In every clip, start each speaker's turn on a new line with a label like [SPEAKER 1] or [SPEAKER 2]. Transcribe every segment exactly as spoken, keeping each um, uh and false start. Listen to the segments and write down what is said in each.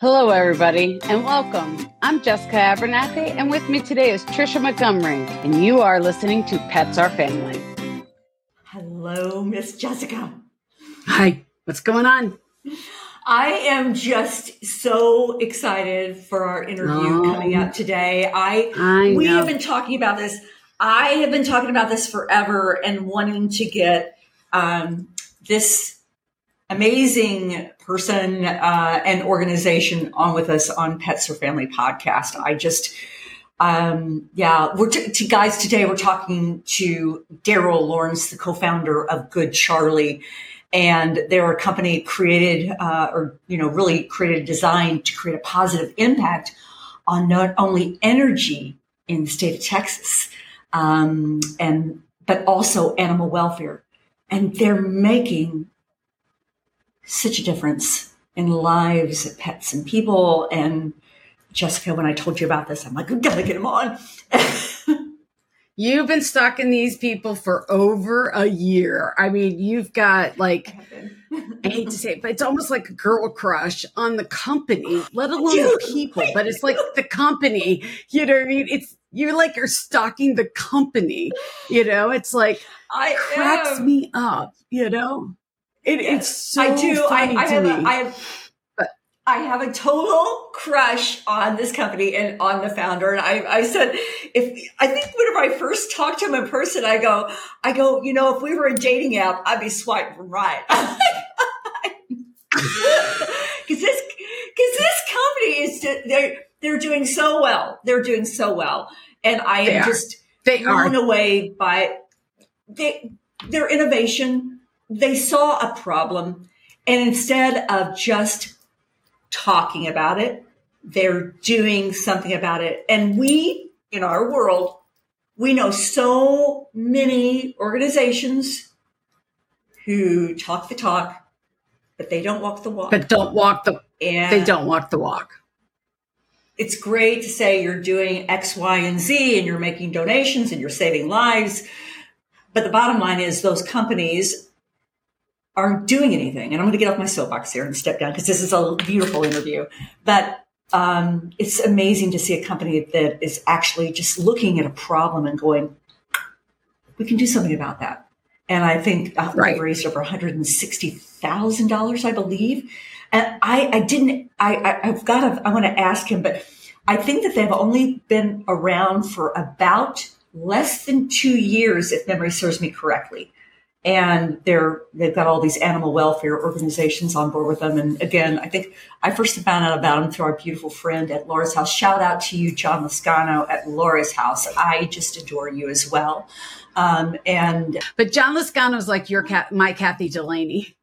[SPEAKER 1] Hello, everybody, and welcome. I'm Jessica Abernathy, and with me today is Trisha Montgomery, and you are listening to Pets Are Family.
[SPEAKER 2] Hello, Miss Jessica.
[SPEAKER 1] Hi, what's going on?
[SPEAKER 2] I am just so excited for our interview oh, coming up today. I,
[SPEAKER 1] I
[SPEAKER 2] we
[SPEAKER 1] know.
[SPEAKER 2] have been talking about this. I have been talking about this forever and wanting to get um, this amazing person uh, and organization on with us on Pets Are Family podcast. I just, um, yeah, we're t- t- guys. Today we're talking to Daryl Lawrence, the co-founder of Good Charlie, and they're a company created, uh, or you know, really created, designed to create a positive impact on not only energy in the state of Texas, um, and but also animal welfare, and they're making such a difference in lives of pets and people. And Jessica, when I told you about this, I'm like, we gotta get him on.
[SPEAKER 1] You've been stalking these people for over a year. I mean, you've got like, I hate to say it, but it's almost like a girl crush on the company, let alone the people, but it's like the company, you know what I mean? It's, you like are stalking the company, you know, it's like,
[SPEAKER 2] I
[SPEAKER 1] cracks
[SPEAKER 2] am.
[SPEAKER 1] me up, you know? It,
[SPEAKER 2] Yes,
[SPEAKER 1] it's so
[SPEAKER 2] I do.
[SPEAKER 1] funny
[SPEAKER 2] I, I
[SPEAKER 1] to
[SPEAKER 2] have
[SPEAKER 1] me.
[SPEAKER 2] A, I have, but I have a total crush on this company and on the founder. And I, I said, if I think whenever I first talked to him in person, I go, I go, you know, if we were a dating app, I'd be swiping right. Because this, because this company is, they're they're doing so well. They're doing so well, and I
[SPEAKER 1] they
[SPEAKER 2] am
[SPEAKER 1] are.
[SPEAKER 2] just
[SPEAKER 1] they
[SPEAKER 2] blown
[SPEAKER 1] are.
[SPEAKER 2] away by they, their innovation. They saw a problem, and instead of just talking about it, they're doing something about it. And we, in our world, we know so many organizations who talk the talk, but they don't walk the walk.
[SPEAKER 1] But don't walk the.
[SPEAKER 2] And
[SPEAKER 1] they don't walk the walk.
[SPEAKER 2] It's great to say you're doing X, Y, and Z, and you're making donations, and you're saving lives. But the bottom line is those companies aren't doing anything. And I'm going to get off my soapbox here and step down because this is a beautiful interview. But um, it's amazing to see a company that is actually just looking at a problem and going, we can do something about that. And I think uh,
[SPEAKER 1] right.
[SPEAKER 2] we've raised over one hundred sixty thousand dollars, I believe. And I, I didn't, I, I, I've got to, I want to ask him, but I think that they've only been around for about less than two years, if memory serves me correctly. And they're, they've got all these animal welfare organizations on board with them. And again, I think I first found out about them through our beautiful friend at Laura's House. Shout out to you, John Lascano at Laura's House. I just adore you as well. Um, and
[SPEAKER 1] But John Lascano is like your cat, my Kathy Delaney.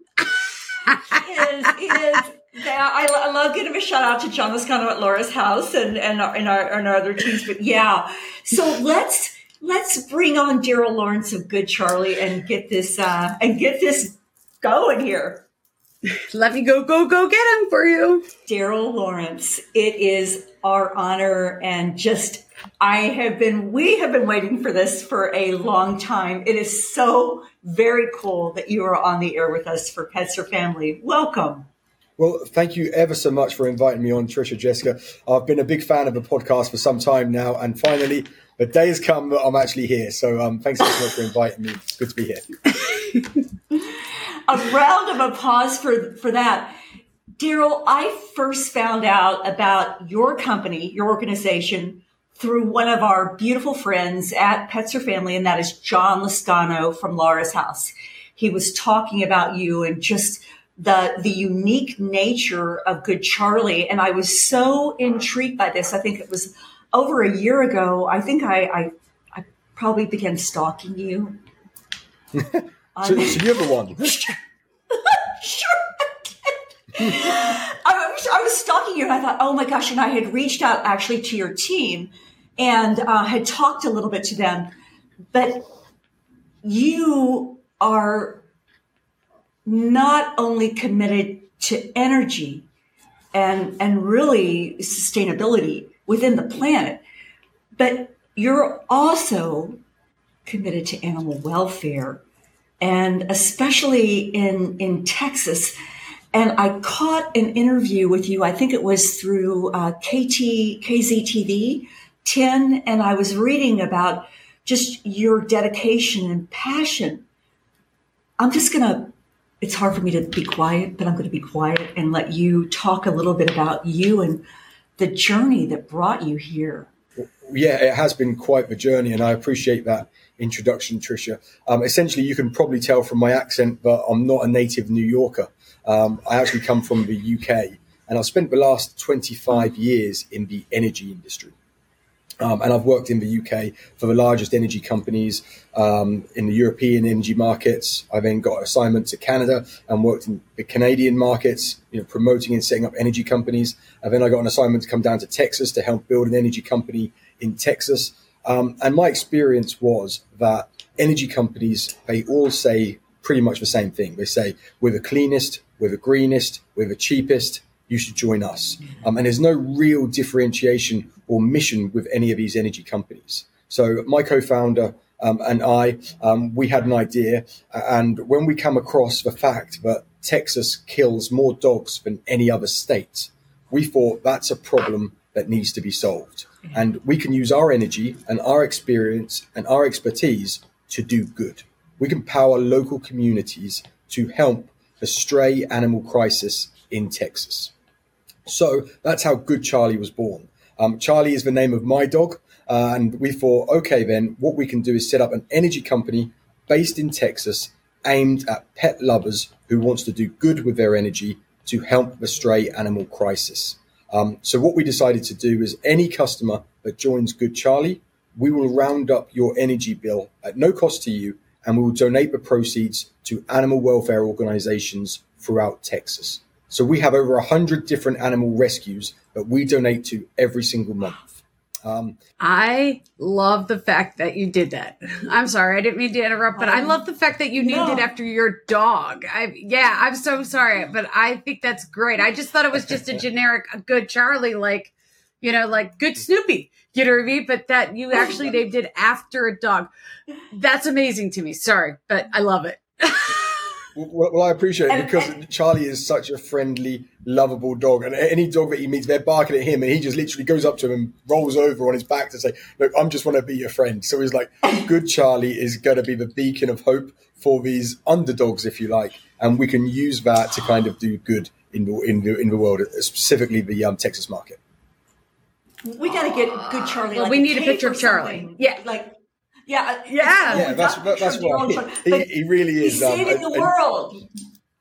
[SPEAKER 2] He is, he is. Yeah, I, I love giving a shout out to John Lascano at Laura's House and, and, our, and, our, and our other teams. But yeah, so let's, Let's bring on Daryl Lawrence of Good Charlie and get this uh, and get this going here.
[SPEAKER 1] Let me go, go, go get him for you.
[SPEAKER 2] Daryl Lawrence, it is our honor, and just I have been we have been waiting for this for a long time. It is so very cool that you are on the air with us for Pets Are Family. Welcome.
[SPEAKER 3] Well, thank you ever so much for inviting me on, Trisha, Jessica. I've been a big fan of the podcast for some time now, and finally the day has come that I'm actually here. So um, thanks so much for inviting me. It's good to be here.
[SPEAKER 2] A round of applause for, for that. Daryl, I first found out about your company, your organization, through one of our beautiful friends at Pets Are Family, and that is John Lascano from Laura's House. He was talking about you and just the the unique nature of Good Charlie. And I was so intrigued by this. I think it was over a year ago. I think I I, I probably began stalking you.
[SPEAKER 3] so, so you're the one.
[SPEAKER 2] Sure. I, was, I was stalking you and I thought, oh my gosh. And I had reached out actually to your team and uh, had talked a little bit to them. But you are not only committed to energy and, and really sustainability within the planet, but you're also committed to animal welfare, and especially in, in Texas. and I caught an interview with you. I think it was through uh, K T, K Z T V ten, and I was reading about just your dedication and passion. I'm just going to, it's hard for me to be quiet, but I'm going to be quiet and let you talk a little bit about you and the journey that brought you here.
[SPEAKER 3] Yeah, it has been quite the journey, and I appreciate that introduction, Tricia. Um, essentially, you can probably tell from my accent, but I'm not a native New Yorker. Um, I actually come from the U K, and I've spent the last twenty-five years in the energy industry. Um, and I've worked in the U K for the largest energy companies um, in the European energy markets. I then got assignments to Canada and worked in the Canadian markets, you know, promoting and setting up energy companies. And then I got an assignment to come down to Texas to help build an energy company in Texas. Um, and my experience was that energy companies, they all say pretty much the same thing. They say, we're the cleanest, we're the greenest, we're the cheapest, you should join us. Um, and there's no real differentiation or mission with any of these energy companies. So my co-founder um, and I, um, we had an idea. And when we come across the fact that Texas kills more dogs than any other state, we thought that's a problem that needs to be solved. And we can use our energy and our experience and our expertise to do good. We can power local communities to help the stray animal crisis in Texas. So that's how Good Charlie was born. Um, Charlie is the name of my dog. Uh, and we thought, okay, then what we can do is set up an energy company based in Texas aimed at pet lovers who wants to do good with their energy to help the stray animal crisis. Um, so what we decided to do is any customer that joins Good Charlie, we will round up your energy bill at no cost to you, and we will donate the proceeds to animal welfare organizations throughout Texas. So we have over one hundred different animal rescues that we donate to every single month. Um,
[SPEAKER 1] I love the fact that you did that. I'm sorry, I didn't mean to interrupt, but I love the fact that you named
[SPEAKER 2] No.
[SPEAKER 1] it after your dog. I, yeah, I'm so sorry, but I think that's great. I just thought it was just a generic Good Charlie, like, you know, like Good Snoopy, you know what I mean? But that you actually named it after a dog. That's amazing to me. Sorry, but I love it.
[SPEAKER 3] Well, well, I appreciate it because Charlie is such a friendly, lovable dog. And any dog that he meets, they're barking at him and he just literally goes up to him and rolls over on his back to say, look, I'm just want to be your friend. So he's like, Good Charlie is going to be the beacon of hope for these underdogs, if you like. And we can use that to kind of do good in the, in the, in the world, specifically the um, Texas market.
[SPEAKER 2] We got to get Good Charlie.
[SPEAKER 1] Well,
[SPEAKER 2] like
[SPEAKER 1] we need a
[SPEAKER 2] cake
[SPEAKER 1] picture
[SPEAKER 2] or
[SPEAKER 1] of Charlie.
[SPEAKER 2] something.
[SPEAKER 1] Yeah.
[SPEAKER 2] Like, yeah.
[SPEAKER 1] Yeah.
[SPEAKER 3] Yeah, that's that, that's why he, he really is.
[SPEAKER 2] He's
[SPEAKER 3] um,
[SPEAKER 2] saving the
[SPEAKER 3] a- a-
[SPEAKER 2] world.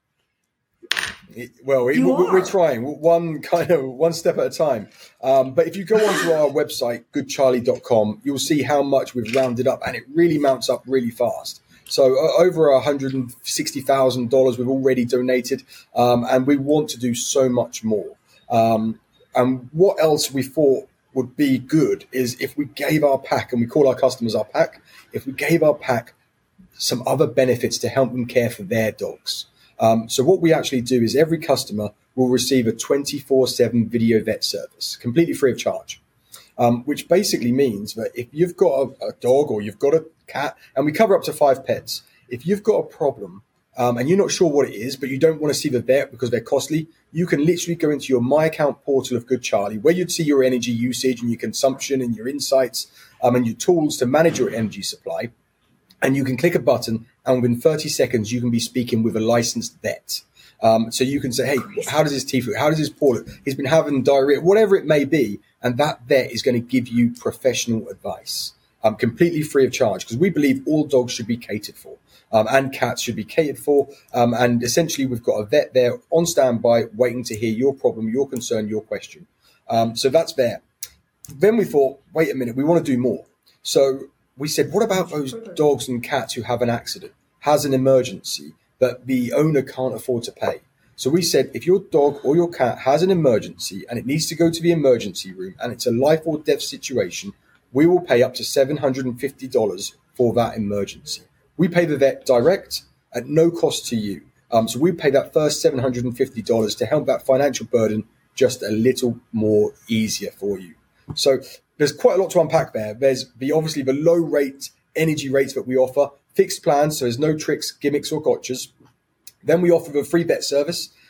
[SPEAKER 3] Well, we,
[SPEAKER 2] You
[SPEAKER 3] we're, we're
[SPEAKER 2] are.
[SPEAKER 3] trying one kind of one step at a time. Um, but if you go onto our website, good charlie dot com, you'll see how much we've rounded up, and it really mounts up really fast. So uh, over one hundred sixty thousand dollars we've already donated, um, and we want to do so much more. Um, and what else we thought would be good is if we gave our pack, and we call our customers our pack, if we gave our pack some other benefits to help them care for their dogs. Um, so what we actually do is every customer will receive a twenty-four seven video vet service, completely free of charge, um, which basically means that if you've got a, a dog or you've got a cat, and we cover up to five pets, if you've got a problem um, and you're not sure what it is, but you don't want to see the vet because they're costly, you can literally go into your My Account portal of Good Charlie, where you'd see your energy usage and your consumption and your insights um, and your tools to manage your energy supply. And you can click a button, and within thirty seconds, you can be speaking with a licensed vet. Um, so you can say, hey, how does his teeth look? How does his paw look? He's been having diarrhea, whatever it may be. And that vet is going to give you professional advice, um, completely free of charge, because we believe all dogs should be catered for, um, and cats should be catered for. Um, and essentially, we've got a vet there on standby, waiting to hear your problem, your concern, your question. Um, so that's there. Then we thought, wait a minute, we want to do more. So we said, what about those dogs and cats who have an accident, has an emergency that the owner can't afford to pay? So we said, if your dog or your cat has an emergency and it needs to go to the emergency room and it's a life or death situation, we will pay up to seven hundred fifty dollars for that emergency. We pay the vet direct at no cost to you. Um, so we pay that first seven hundred fifty dollars to help that financial burden just a little more easier for you. So there's quite a lot to unpack there. There's the obviously the low rate energy rates that we offer, fixed plans, so there's no tricks, gimmicks, or gotchas. Then we offer the free vet service.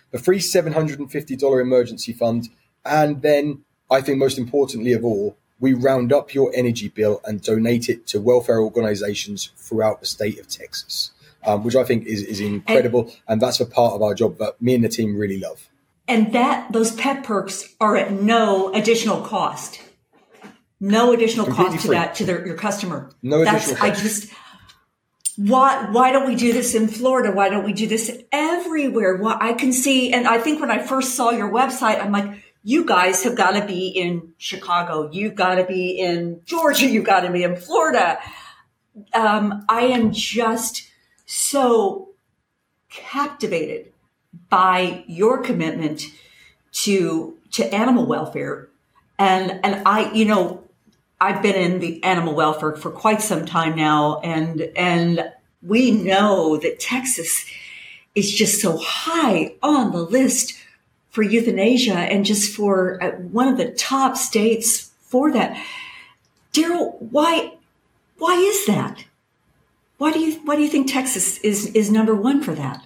[SPEAKER 3] the free seven hundred fifty dollars emergency fund. And then I think most importantly of all, we round up your energy bill and donate it to welfare organizations throughout the state of Texas, um, which I think is, is incredible. And, and that's a part of our job that me and the team really love.
[SPEAKER 2] And that those pet perks are at no additional cost. No additional Completely cost to free. that to their, your customer.
[SPEAKER 3] No
[SPEAKER 2] That's,
[SPEAKER 3] additional
[SPEAKER 2] I
[SPEAKER 3] cost.
[SPEAKER 2] just, why, why don't we do this in Florida? Why don't we do this everywhere? Why, I can see, and I think when I first saw your website, I'm like, you guys have got to be in Chicago. You've got to be in Georgia. You've got to be in Florida. Um, I am just so captivated by your commitment to, to animal welfare. And, and I, you know, I've been in the animal welfare for quite some time now. And, and we know that Texas is just so high on the list for euthanasia and just for uh, one of the top states for that. Daryl, why, why is that? Why do you, why do you think Texas is, is number one for that?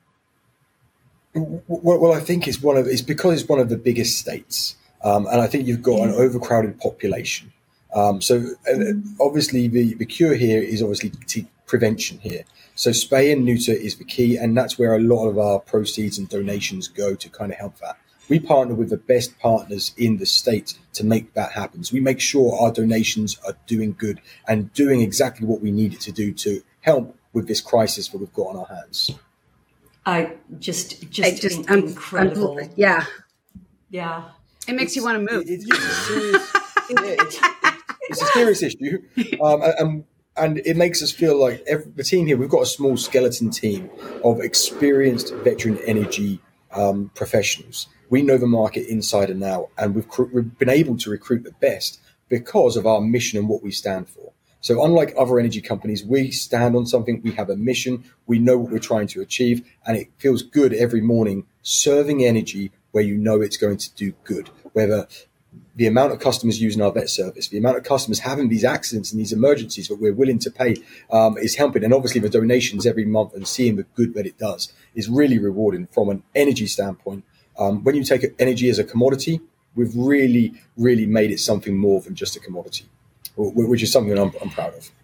[SPEAKER 3] Well, well, I think it's one of, it's because it's one of the biggest states. Um, and I think you've got an overcrowded population. Um, so uh, obviously the, the cure here is obviously t- prevention here. So spay and neuter is the key, and that's where a lot of our proceeds and donations go to kind of help that. We partner with the best partners in the state to make that happen. So we make sure our donations are doing good and doing exactly what we need it to do to help with this crisis that we've got on our hands.
[SPEAKER 2] I just, just,
[SPEAKER 1] I just
[SPEAKER 2] in- incredible.
[SPEAKER 1] I'm, yeah.
[SPEAKER 2] Yeah.
[SPEAKER 1] It makes
[SPEAKER 3] it's,
[SPEAKER 1] you want to move.
[SPEAKER 3] It, it's, a serious, yeah, it's, it's a serious issue. Um, and, and it makes us feel like every, the team here, we've got a small skeleton team of experienced veteran energy um, professionals. We know the market inside and out, and we've, cr- we've been able to recruit the best because of our mission and what we stand for. So unlike other energy companies, we stand on something, we have a mission, we know what we're trying to achieve, and it feels good every morning serving energy where you know it's going to do good. Whether the amount of customers using our vet service, the amount of customers having these accidents and these emergencies that we're willing to pay um, is helping. And obviously the donations every month and seeing the good that it does is really rewarding from an energy standpoint. Um, when you take energy as a commodity, we've really, really made it something more than just a commodity, which is something I'm, I'm proud of.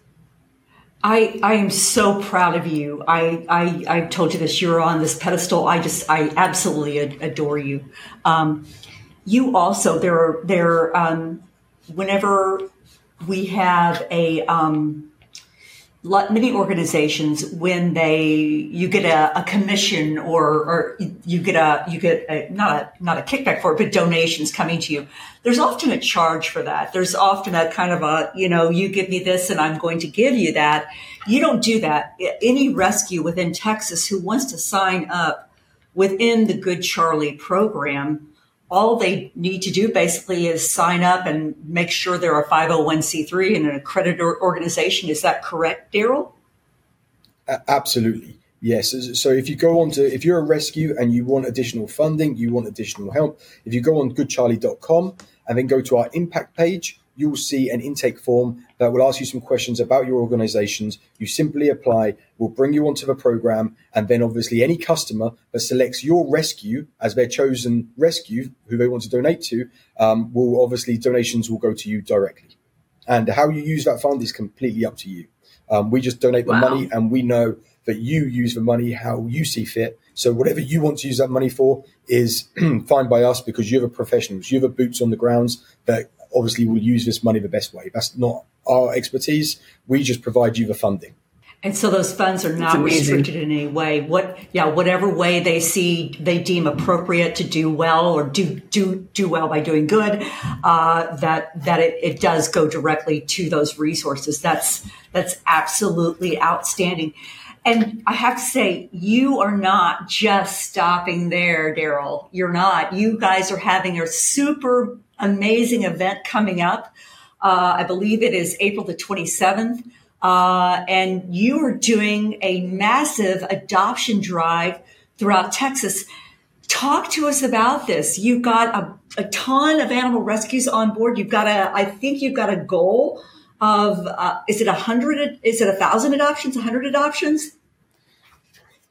[SPEAKER 2] I, I am so proud of you. I, I, I told you this, you're on this pedestal. I just, I absolutely adore you. Um, you also, there are, there, um, whenever we have a, um, many organizations, when they, you get a, a commission or, or you get a, you get a, not a, not a kickback for it, but donations coming to you. There's often a charge for that. There's often a kind of a, you know, you give me this and I'm going to give you that. You don't do that. Any rescue within Texas who wants to sign up within the Good Charlie program, all they need to do basically is sign up and make sure they're a five oh one c three and an accredited organization. Is that correct, Daryl?
[SPEAKER 3] Absolutely. Yes. So if you go on to, if you're a rescue and you want additional funding, you want additional help, if you go on good charlie dot com and then go to our impact page, you'll see an intake form that will ask you some questions about your organizations. You simply apply, we'll bring you onto the program, and then obviously any customer that selects your rescue as their chosen rescue, who they want to donate to, um, will obviously donations will go to you directly. And how you use that fund is completely up to you. Um, we just donate the
[SPEAKER 1] Wow.
[SPEAKER 3] money, and we know that you use the money how you see fit. So whatever you want to use that money for is fine by us, because you're the professionals, you're the boots on the grounds that obviously will use this money the best way. That's not our expertise. We just provide you the funding.
[SPEAKER 2] And so those funds are not restricted in any way. What, yeah, whatever way they see, they deem appropriate to do well or do do do well by doing good, uh, that that it, it does go directly to those resources. That's that's absolutely outstanding. And I have to say, you are not just stopping there, Daryl. You're not. You guys are having a super amazing event coming up. Uh, I believe it is April the twenty-seventh. Uh, and you are doing a massive adoption drive throughout Texas. Talk to us about this. You've got a, a ton of animal rescues on board. You've got a, I think you've got a goal of, uh, is it a hundred, is it a thousand adoptions, a hundred adoptions?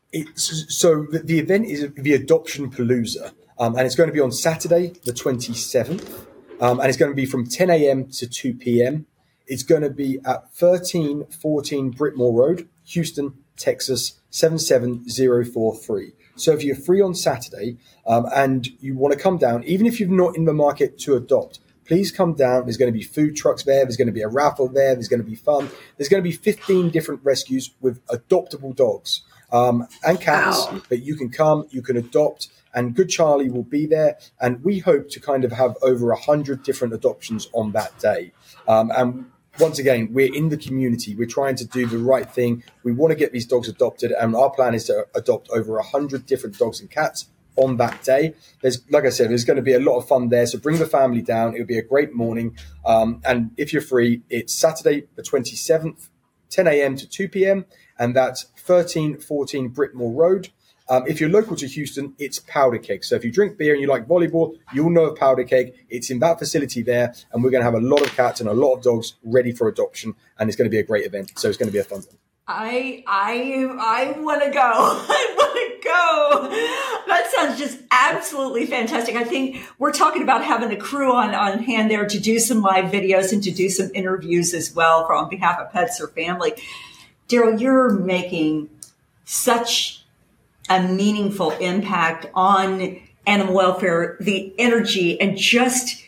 [SPEAKER 3] It's, so the, the event is the Adoption Palooza, um, and it's going to be on Saturday, the twenty-seventh, um, and it's going to be from ten a.m. to two p.m. It's going to be at thirteen fourteen Brittmore Road, Houston, Texas, seven seven zero four three. So if you're free on Saturday um, and you want to come down, even if you're not in the market to adopt, please come down. There's going to be food trucks there. There's going to be a raffle there. There's going to be fun. There's going to be fifteen different rescues with adoptable dogs um, and cats
[SPEAKER 1] Wow.
[SPEAKER 3] that you can come, you can adopt, and Good Charlie will be there. And we hope to kind of have over one hundred different adoptions on that day. Um, and once again, we're in the community. We're trying to do the right thing. We want to get these dogs adopted, and our plan is to adopt over one hundred different dogs and cats on that day. There's, like I said, there's going to be a lot of fun there. So bring the family down. It'll be a great morning. Um, and if you're free, it's Saturday, the twenty-seventh, ten a.m. to two p.m. And that's thirteen fourteen Brittmore Road. Um, if you're local to Houston, it's Powder Keg. So if you drink beer and you like volleyball, you'll know of Powder Keg. It's in that facility there. And we're going to have a lot of cats and a lot of dogs ready for adoption. And it's going to be a great event. So it's going to be a fun one.
[SPEAKER 2] I I I want to go. I want to go. That sounds just absolutely fantastic. I think we're talking about having a crew on, on hand there to do some live videos and to do some interviews as well for on behalf of Pets or Family. Daryl, you're making such a meaningful impact on animal welfare, the energy, and just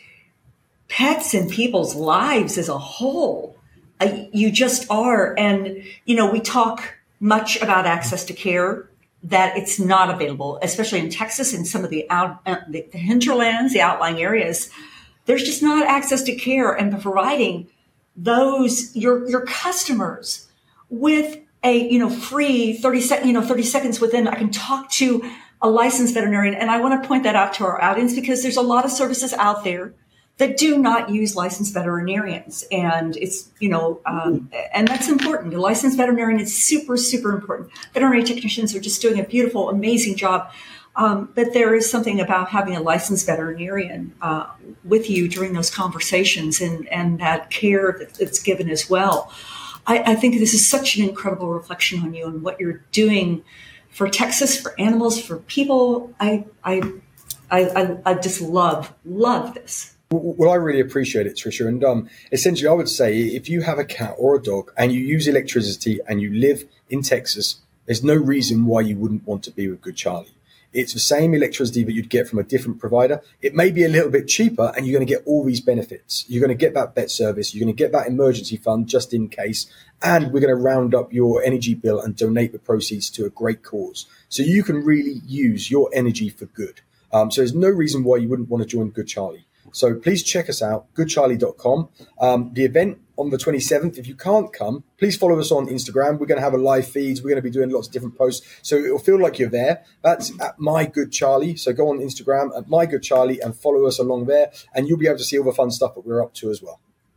[SPEAKER 2] pets and people's lives as a whole. Uh, you just are. And, you know, we talk much about access to care, that it's not available, especially in Texas and some of the out, uh, the, the hinterlands, the outlying areas. There's just not access to care, and providing those, your, your customers with a, you know, free thirty sec, you know, thirty seconds within, I can talk to a licensed veterinarian. And I want to point that out to our audience, because there's a lot of services out there that do not use licensed veterinarians. And it's, you know, um, and that's important. A licensed veterinarian is super, super important. Veterinary technicians are just doing a beautiful, amazing job. Um, but there is something about having a licensed veterinarian uh, with you during those conversations, and, and that care that, that's given as well. I, I think this is such an incredible reflection on you and what you're doing for Texas, for animals, for people. I, I, I, I just love, love this.
[SPEAKER 3] Well, I really appreciate it, Tricia. And um, essentially, I would say if you have a cat or a dog and you use electricity and you live in Texas, there's no reason why you wouldn't want to be with Good Charlie. It's the same electricity that you'd get from a different provider. It may be a little bit cheaper, and you're going to get all these benefits. You're going to get that vet service. You're going to get that emergency fund just in case. And we're going to round up your energy bill and donate the proceeds to a great cause. So you can really use your energy for good. Um, so there's no reason why you wouldn't want to join Good Charlie. So please check us out, good charlie dot com. Um, the event on the twenty-seventh, if you can't come, please follow us on Instagram. We're going to have a live feeds. We're going to be doing lots of different posts. So it'll feel like you're there. That's at My Good Charlie. So go on Instagram at My Good Charlie and follow us along there. And you'll be able to see all the fun stuff that we're up to as well.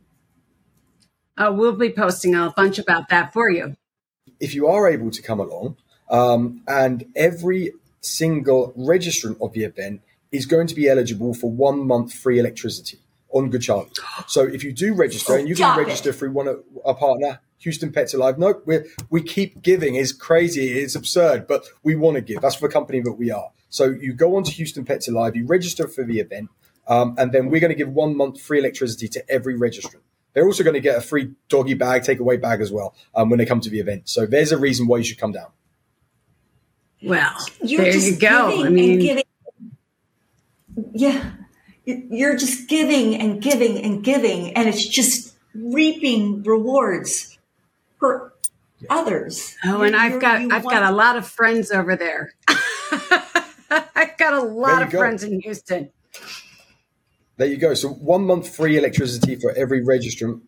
[SPEAKER 1] Uh, we'll be posting a bunch about that for you.
[SPEAKER 3] If you are able to come along, um, and every single registrant of the event is going to be eligible for one month free electricity on Good Charlie. So if you do register,
[SPEAKER 2] Oh,
[SPEAKER 3] and you can
[SPEAKER 2] stop
[SPEAKER 3] register
[SPEAKER 2] it.
[SPEAKER 3] through one of our partner, Houston Pets Alive. No, we we keep giving. It's crazy. It's absurd, but we want to give. That's the company that we are. So you go on to Houston Pets Alive, you register for the event, um, and then we're going to give one month free electricity to every registrant. They're also going to get a free doggy bag, takeaway bag as well um, when they come to the event. So there's a reason why you should come down.
[SPEAKER 1] Well,
[SPEAKER 2] You're
[SPEAKER 1] there
[SPEAKER 2] just
[SPEAKER 1] you go.
[SPEAKER 2] giving
[SPEAKER 1] I mean,
[SPEAKER 2] and giving. Yeah, you're just giving and giving and giving, and it's just reaping rewards for others.
[SPEAKER 1] oh, and
[SPEAKER 2] You're-
[SPEAKER 1] I've got
[SPEAKER 2] you
[SPEAKER 1] I've
[SPEAKER 2] want-
[SPEAKER 1] got a lot of friends over there. I've got a lot
[SPEAKER 3] There you
[SPEAKER 1] of
[SPEAKER 3] go.
[SPEAKER 1] friends in Houston.
[SPEAKER 3] There you go. So one month free electricity for every registrant.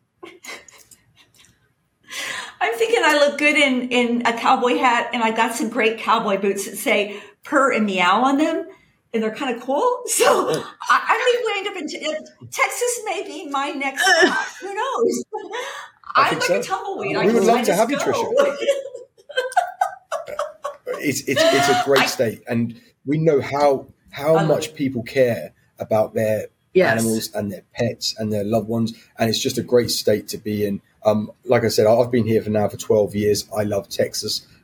[SPEAKER 2] I'm thinking I look good in, in a cowboy hat, and I got some great cowboy boots that say purr and meow on them, and they're kind of cool. So I, I may wind up in Texas, may be my next stop. Who knows?
[SPEAKER 3] I
[SPEAKER 2] I'm
[SPEAKER 3] think
[SPEAKER 2] like
[SPEAKER 3] so.
[SPEAKER 2] a tumbleweed.
[SPEAKER 3] We
[SPEAKER 2] I
[SPEAKER 3] would
[SPEAKER 2] just,
[SPEAKER 3] love
[SPEAKER 2] I
[SPEAKER 3] to
[SPEAKER 2] just
[SPEAKER 3] have you,
[SPEAKER 2] go.
[SPEAKER 3] Tricia. It's it's it's a great state, and we know how how
[SPEAKER 2] I love
[SPEAKER 3] much
[SPEAKER 2] it.
[SPEAKER 3] people care about their
[SPEAKER 1] Yes.
[SPEAKER 3] animals and their pets and their loved ones, and it's just a great state to be in. Um, like I said, I've been here for now for twelve years. I love Texas.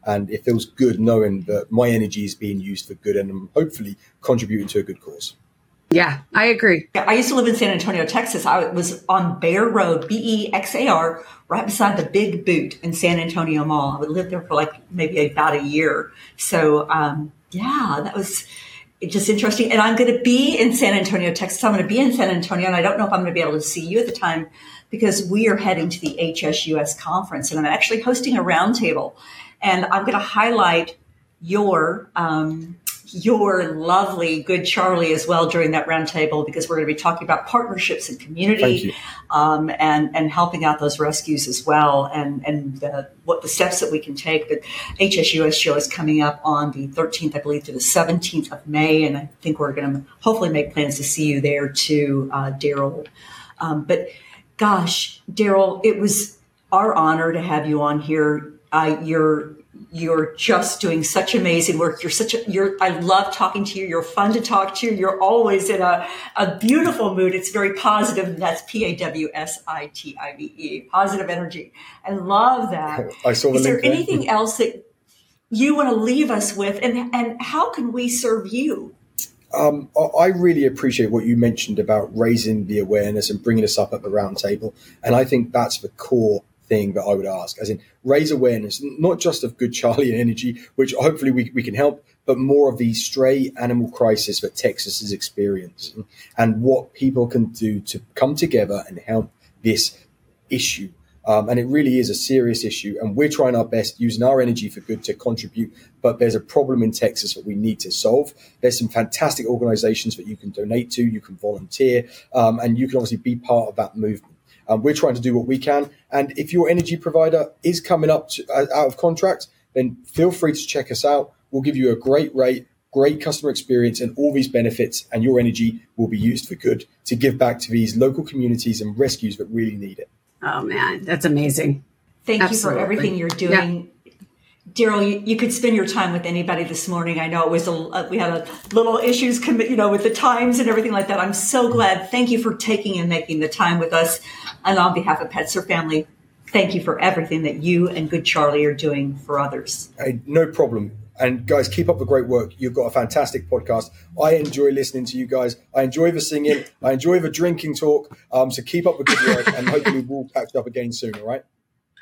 [SPEAKER 3] And it feels good knowing that my energy is being used for good and I'm hopefully contributing to a good cause.
[SPEAKER 1] Yeah, I agree.
[SPEAKER 2] I used to live in San Antonio, Texas. I was on Bear Road, B E X A R, right beside the Big Boot in San Antonio Mall. I lived there for like maybe about a year. So, um, yeah, that was just interesting. And I'm going to be in San Antonio, Texas. I'm going to be in San Antonio, and I don't know if I'm going to be able to see you at the time because we are heading to the H S U S conference, and I'm actually hosting a roundtable. And I'm going to highlight your um, your lovely Good Charlie as well during that roundtable, because we're going to be talking about partnerships and community um, and, and helping out those rescues as well, and, and the, what the steps that we can take. But H S U S show is coming up on the thirteenth, I believe, to the seventeenth of May, and I think we're going to hopefully make plans to see you there too, uh, Daryl. Um, but gosh, Daryl, it was our honor to have you on here. Uh, you're You're just doing such amazing work. You're such a, you're, I love talking to you. You're fun to talk to. You're always in a, a beautiful mood. It's very positive. And that's P A W S I T I V E, positive energy. I love that.
[SPEAKER 3] I saw the
[SPEAKER 2] Is there
[SPEAKER 3] link there.
[SPEAKER 2] anything else that you want to leave us with? And, and how can we serve you?
[SPEAKER 3] Um, I really appreciate what you mentioned about raising the awareness and bringing us up at the round table. And I think that's the core thing that I would ask, as in raise awareness, not just of Good Charlie and energy, which hopefully we, we can help, but more of the stray animal crisis that Texas is experiencing and what people can do to come together and help this issue. Um, and it really is a serious issue, and we're trying our best using our energy for good to contribute, but there's a problem in Texas that we need to solve. There's some fantastic organizations that you can donate to, you can volunteer, um, and you can obviously be part of that movement. Um, we're trying to do what we can. And if your energy provider is coming up to, uh, out of contract, then feel free to check us out. We'll give you a great rate, great customer experience, and all these benefits, and your energy will be used for good to give back to these local communities and rescues that really need it.
[SPEAKER 1] Oh, man, that's amazing.
[SPEAKER 2] Thank
[SPEAKER 1] Absolutely.
[SPEAKER 2] you for everything you're doing. Yeah. Daryl, you, you could spend your time with anybody this morning. I know it was a, we had a little issues, you know, with the times and everything like that. I'm so glad. Thank you for taking and making the time with us. And on behalf of Petser Family, thank you for everything that you and Good Charlie are doing for others.
[SPEAKER 3] Hey, no problem. And guys, keep up the great work. You've got a fantastic podcast. I enjoy listening to you guys. I enjoy the singing. I enjoy the drinking talk. Um, so keep up the good work, and hopefully we'll catch up again soon. All right.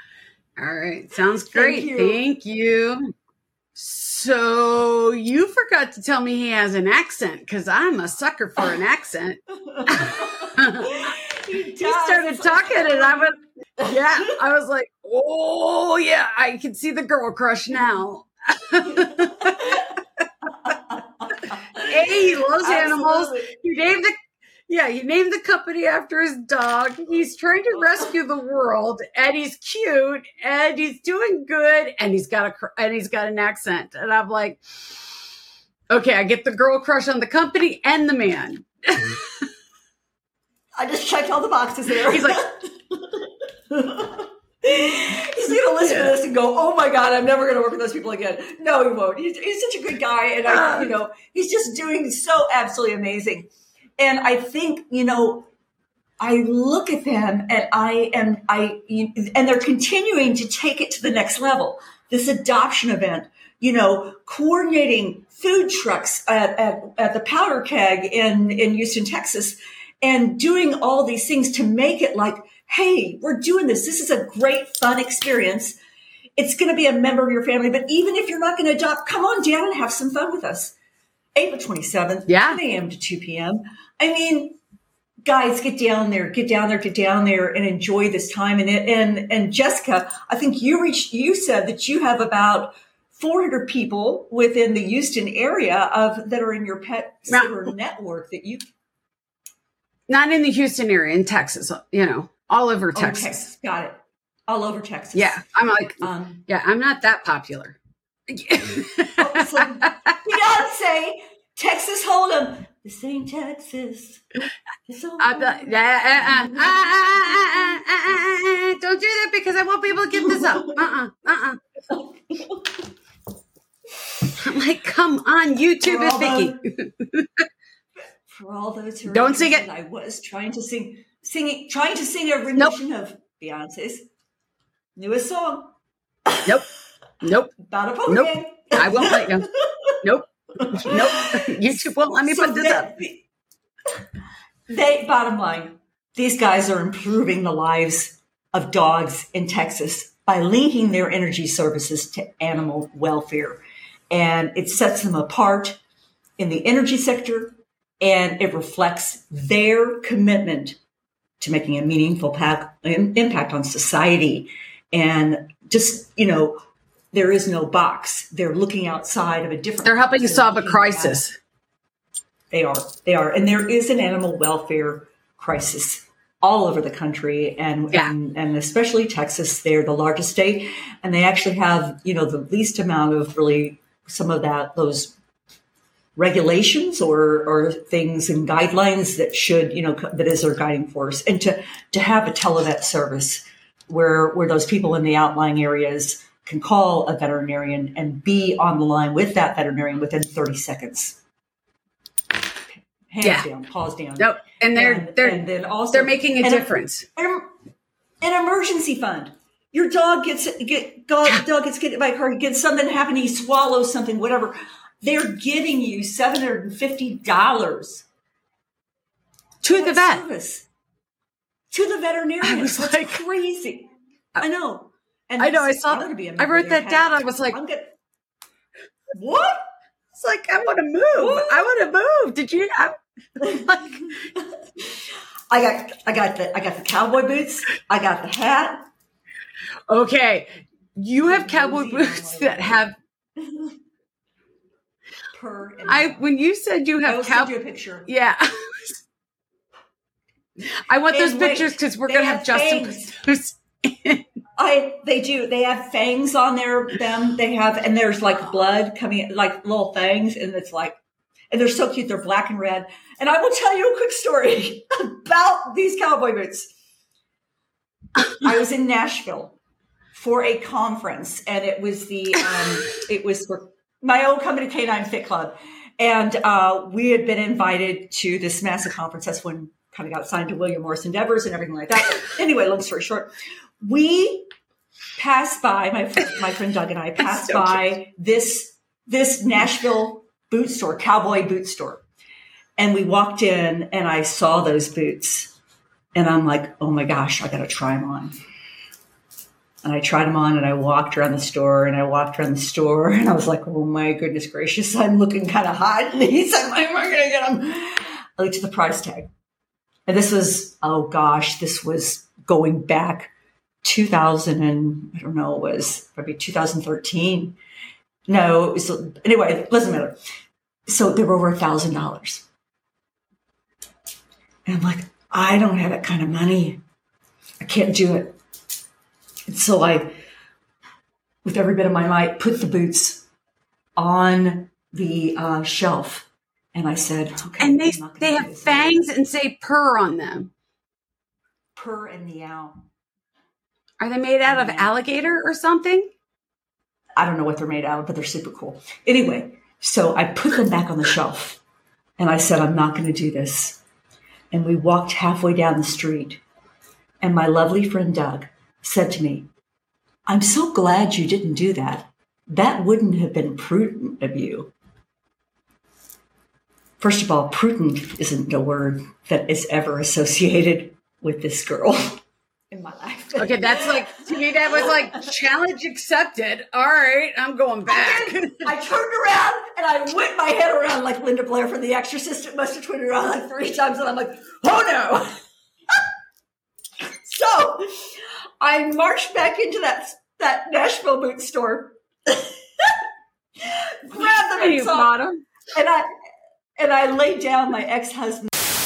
[SPEAKER 1] All right. Sounds great.
[SPEAKER 2] Thank you.
[SPEAKER 1] Thank you. So you forgot to tell me he has an accent, because I'm a sucker for an accent.
[SPEAKER 2] he,
[SPEAKER 1] he started talking and I was, yeah, I was like, oh yeah, I can see the girl crush now. Hey, he loves animals. He named the Yeah, he named the company after his dog. He's trying to rescue the world, and he's cute, and he's doing good, and he's got a and he's got an accent. And I'm like, okay, I get the girl crush on the company and the man.
[SPEAKER 2] I just checked all the boxes there.
[SPEAKER 1] He's like,
[SPEAKER 2] he's going to listen yeah. to this and go, "Oh my God, I'm never going to work with those people again." No, he won't. He's, he's such a good guy, and I, you know, he's just doing so absolutely amazing. And I think, you know, I look at them and I am, I, and they're continuing to take it to the next level. This adoption event, you know, coordinating food trucks at, at, at the Powder Keg in, in Houston, Texas, and doing all these things to make it like, hey, we're doing this. This is a great, fun experience. It's going to be a member of your family. But even if you're not going to adopt, come on down and have some fun with us. April twenty-seventh,
[SPEAKER 1] yeah.
[SPEAKER 2] ten a.m. to two p.m. I mean, guys, get down there, get down there, get down there and enjoy this time. And and and Jessica, I think you reached, you said that you have about four hundred people within the Houston area of that are in your pet sitter network that you.
[SPEAKER 1] Not in the Houston area, in Texas, you know, all over Texas.
[SPEAKER 2] Oh, Texas. Got it. All over Texas.
[SPEAKER 1] Yeah. I'm like,
[SPEAKER 2] um,
[SPEAKER 1] yeah, I'm not that popular.
[SPEAKER 2] oh, so Beyonce, Texas Hold'em. This ain't Texas. This ain't
[SPEAKER 1] I'm not, uh, uh, uh, uh, uh, uh, don't do that, because I won't be able to get this up. Uh-uh, uh-uh. I'm like, come on, YouTube and Vicky.
[SPEAKER 2] For all those who
[SPEAKER 1] don't sing it.
[SPEAKER 2] I was trying to sing, singing, trying to sing a rendition nope. of Beyonce's newest song.
[SPEAKER 1] Nope. Nope.
[SPEAKER 2] Bada boom
[SPEAKER 1] Nope.
[SPEAKER 2] again.
[SPEAKER 1] I won't let you. Nope. Nope. YouTube won't let me
[SPEAKER 2] So
[SPEAKER 1] put this
[SPEAKER 2] they,
[SPEAKER 1] up.
[SPEAKER 2] They, bottom line, these guys are improving the lives of dogs in Texas by linking their energy services to animal welfare. And it sets them apart in the energy sector, and it reflects their commitment to making a meaningful pack, impact on society. And just, you know, there is no box. They're looking outside of a different.
[SPEAKER 1] They're helping you
[SPEAKER 2] box.
[SPEAKER 1] solve a crisis.
[SPEAKER 2] They are. They are. And there is an animal welfare crisis all over the country, and,
[SPEAKER 1] Yeah.
[SPEAKER 2] and and especially Texas. They're the largest state, and they actually have, you know, the least amount of really some of that those regulations or or things and guidelines that should, you know, that is their guiding force. And to to have a televet service where where those people in the outlying areas can call a veterinarian and be on the line with that veterinarian within thirty seconds. Hands
[SPEAKER 1] Yeah.
[SPEAKER 2] down, paws down.
[SPEAKER 1] Nope. And they're
[SPEAKER 2] And-
[SPEAKER 1] they're
[SPEAKER 2] and then also
[SPEAKER 1] they're making a
[SPEAKER 2] and
[SPEAKER 1] difference.
[SPEAKER 2] An, an emergency fund. Your dog gets get dog, dog gets hit by a car, gets something happen, he swallows something, whatever. They're giving you seven hundred and fifty dollars
[SPEAKER 1] To the vet.
[SPEAKER 2] service to the veterinarian.
[SPEAKER 1] I was
[SPEAKER 2] That's
[SPEAKER 1] like-
[SPEAKER 2] crazy. I know. And
[SPEAKER 1] I know. I
[SPEAKER 2] that's-
[SPEAKER 1] saw
[SPEAKER 2] I'm
[SPEAKER 1] that.
[SPEAKER 2] gonna be a
[SPEAKER 1] I
[SPEAKER 2] member
[SPEAKER 1] wrote
[SPEAKER 2] of their
[SPEAKER 1] that down.
[SPEAKER 2] pack.
[SPEAKER 1] I was like,
[SPEAKER 2] I'm gonna, what?
[SPEAKER 1] it's like I want to move. I want to move. Did you? I, like,
[SPEAKER 2] I got I got the I got the cowboy boots. I got the hat.
[SPEAKER 1] okay, you have cowboy boots that have.
[SPEAKER 2] Per and
[SPEAKER 1] I when you said you
[SPEAKER 2] I
[SPEAKER 1] have
[SPEAKER 2] will send
[SPEAKER 1] cowboy.
[SPEAKER 2] you a picture.
[SPEAKER 1] Yeah. I want those
[SPEAKER 2] And wait,
[SPEAKER 1] pictures because we're
[SPEAKER 2] they
[SPEAKER 1] gonna have,
[SPEAKER 2] have
[SPEAKER 1] Justin
[SPEAKER 2] fangs.
[SPEAKER 1] put those in.
[SPEAKER 2] I they do. They have fangs on their them. They have and there's like blood coming, like little fangs, and it's like, and they're so cute. They're black and red. And I will tell you a quick story about these cowboy boots. I was in Nashville for a conference, and it was the um, it was for my own company, Canine Fit Club, and uh, we had been invited to this massive conference. That's when kind of got signed to William Morris Endeavors and everything like that. But anyway, long story short, we passed by my friend, my friend Doug and I passed
[SPEAKER 1] so
[SPEAKER 2] by this this Nashville boot store, cowboy boot store, and we walked in, and I saw those boots. And I'm like, oh my gosh, I got to try them on. And I tried them on, and I walked around the store, and I walked around the store, and I was like, oh my goodness gracious, I'm looking kind of hot. And he said, when am I going to get them? I looked at the price tag. And this was, oh gosh, this was going back two thousand and I don't know, it was probably two thousand thirteen. No, it was, anyway, it doesn't matter. So they were over a thousand dollars. And I'm like, I don't have that kind of money. I can't do it. And so I, with every bit of my might, put the boots on the uh, shelf. And I said, okay.
[SPEAKER 1] And they
[SPEAKER 2] I'm not gonna
[SPEAKER 1] they
[SPEAKER 2] do
[SPEAKER 1] have
[SPEAKER 2] this.
[SPEAKER 1] fangs and say purr on them.
[SPEAKER 2] Purr and meow.
[SPEAKER 1] Are they made out of
[SPEAKER 2] Yeah.
[SPEAKER 1] alligator or something?
[SPEAKER 2] I don't know what they're made out of, but they're super cool. Anyway, so I put them back on the shelf. And I said, I'm not going to do this. And we walked halfway down the street. And my lovely friend Doug said to me, I'm so glad you didn't do that. That wouldn't have been prudent of you. First of all, prudent isn't a word that is ever associated with this girl in my life.
[SPEAKER 1] Okay, that's like, to me, that was like challenge accepted. All right, I'm going back.
[SPEAKER 2] I turned around and I whipped my head around like Linda Blair from The Exorcist. It must have turned around like three times, and I'm like, oh no. So I marched back into that that Nashville boot store, grabbed the
[SPEAKER 1] And you
[SPEAKER 2] boots off,
[SPEAKER 1] bought 'em?
[SPEAKER 2] and I and I laid down my ex-husband.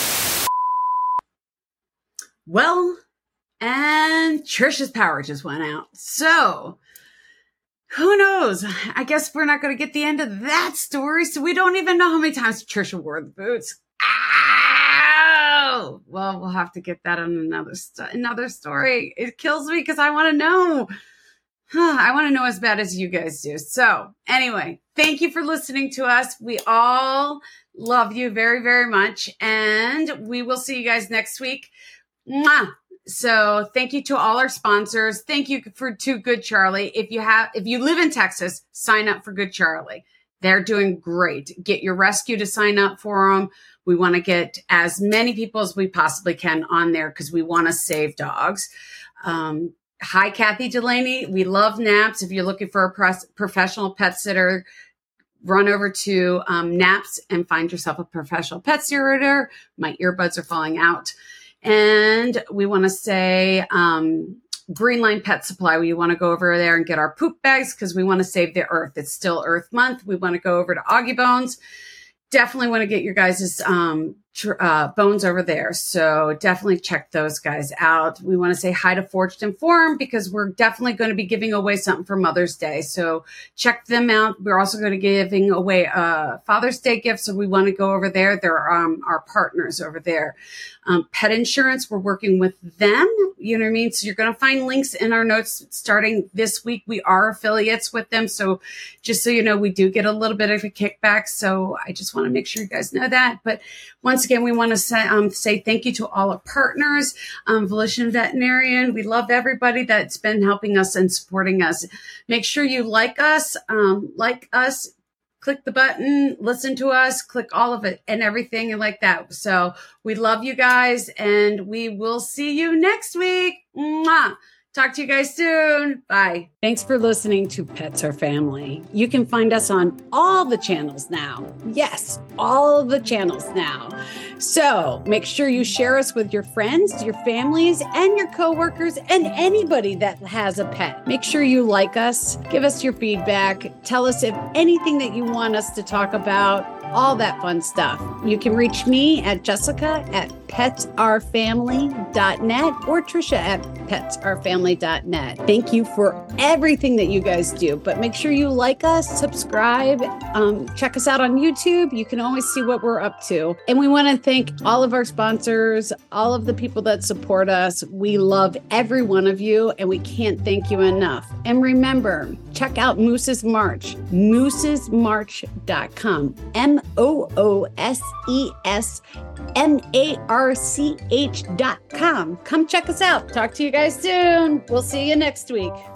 [SPEAKER 1] Well, and Trisha's power just went out. So, who knows? I guess we're not going to get the end of that story. So we don't even know how many times Trisha wore the boots. Ow! Well, we'll have to get that on another st- another story. It kills me because I want to know. I want to know as bad as you guys do. So, anyway, thank you for listening to us. We all love you very, very much. And we will see you guys next week. Mwah! So thank you to all our sponsors. Thank you for to Good Charlie. If you have, if you live in Texas, sign up for Good Charlie. They're doing great. Get your rescue to sign up for them. We want to get as many people as we possibly can on there because we want to save dogs. Um, hi, Kathy Delaney. We love naps. If you're looking for a pres- professional pet sitter, run over to um, Naps and find yourself a professional pet sitter. My earbuds are falling out. And we want to say um, Green Line Pet Supply. We want to go over there and get our poop bags because we want to save the earth. It's still Earth Month. We want to go over to Augie Bones. Definitely want to get your guys' um, tr- uh, bones over there. So definitely check those guys out. We want to say hi to Forged and Formed because we're definitely going to be giving away something for Mother's Day. So check them out. We're also going to be giving away a Father's Day gift. So we want to go over there. They're um, our partners over there. Um, pet insurance, we're working with them. You know what I mean? So you're going to find links in our notes starting this week. We are affiliates with them. So just so you know, we do get a little bit of a kickback. So I just want to make sure you guys know that. But once again, we want to say, um, say thank you to all our partners, um, Volition Veterinarian. We love everybody that's been helping us and supporting us. Make sure you like us, um, like us. Click the button, listen to us, click all of it and everything and like that. So we love you guys and we will see you next week. Mwah. Talk to you guys soon. Bye. Thanks for listening to Pets Are Family. You can find us on all the channels now. Yes, all of the channels now. So make sure you share us with your friends, your families, and your coworkers, and anybody that has a pet. Make sure you like us, give us your feedback, tell us if anything that you want us to talk about, all that fun stuff. You can reach me at Jessica at pets are family dot net or Trisha at pets are family dot net. Thank you for everything that you guys do, but make sure you like us, subscribe, um, check us out on YouTube. You can always see what we're up to. And we want to thank all of our sponsors, all of the people that support us. We love every one of you, and we can't thank you enough. And remember, check out Moose's March, mooses march dot com, M O O S E S M A R C H dot com. Come check us out. Talk to you guys soon. We'll see you next week.